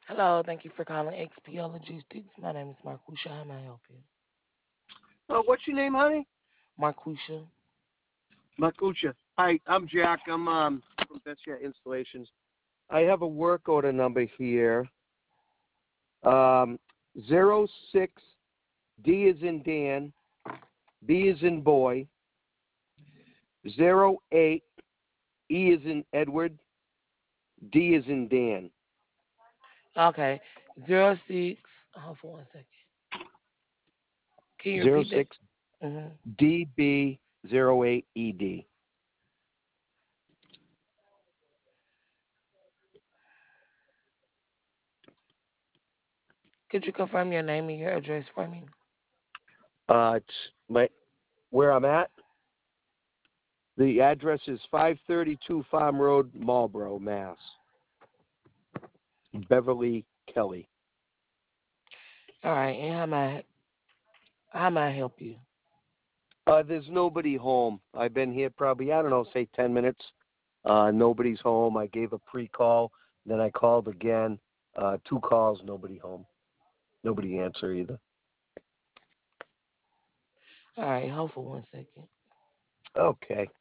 Hello, thank you for calling XPO Logistics. My name is Marquisha. How may I help you? What's your name, honey? Marquisha. Makucha. Hi, I'm Jack. I'm from Bestia Installations. I have a work order number here. Um, 06 D is in Dan, B is in boy, 08 E is in Edward, D is in Dan. Okay, 06. Hold for 1 second. Can you repeat that? 06 hmm DB08 ED. Could you confirm your name and your address for me? It's my where I'm at. The address is 532 Farm Road, Marlboro, Mass. Beverly Kelly. All right, and how may I help you? There's nobody home. I've been here probably, I don't know, say 10 minutes. Nobody's home. I gave a pre-call. Then I called again. Two calls, nobody home. Nobody answer either. All right, hold for 1 second. Okay.